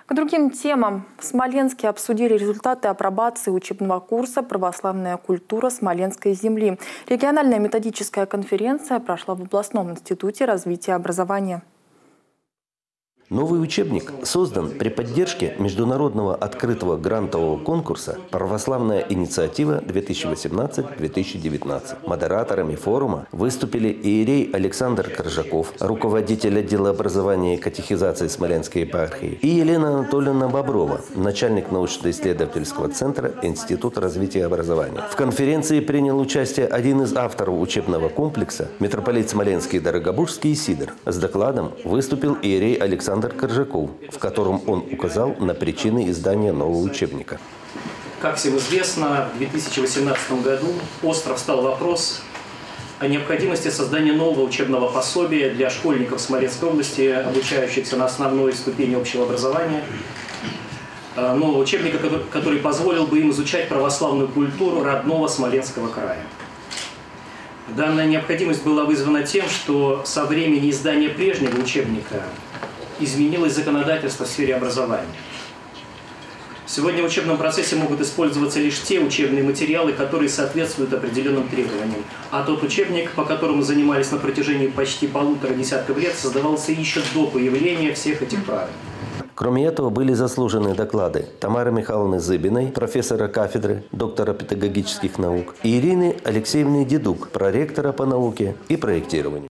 К другим темам. В Смоленске обсудили результаты апробации учебного курса «Православная культура Смоленской земли». Региональная методическая конференция прошла в областном институте развития образования. Новый учебник создан при поддержке международного открытого грантового конкурса «Православная инициатива 2018-2019». Модераторами форума выступили иерей Александр Коржаков, руководитель отдела образования и катехизации Смоленской епархии, и Елена Анатольевна Боброва, начальник научно-исследовательского центра Института развития образования. В конференции принял участие один из авторов учебного комплекса, митрополит Смоленский Дорогобужский Сидор. С докладом выступил иерей Александр Коржаков, в котором он указал на причины издания нового учебника. Как всем известно, в 2018 году остро встал вопрос о необходимости создания нового учебного пособия для школьников Смоленской области, обучающихся на основной ступени общего образования. Нового учебника, который позволил бы им изучать православную культуру родного Смоленского края. Данная необходимость была вызвана тем, что со времени издания прежнего учебника изменилось законодательство в сфере образования. Сегодня в учебном процессе могут использоваться лишь те учебные материалы, которые соответствуют определенным требованиям. А тот учебник, по которому занимались на протяжении почти 1,5 десятка лет, создавался еще до появления всех этих правил. Кроме этого, были заслужены доклады Тамары Михайловны Зыбиной, профессора кафедры, доктора педагогических наук, и Ирины Алексеевны Дедук, проректора по науке и проектированию.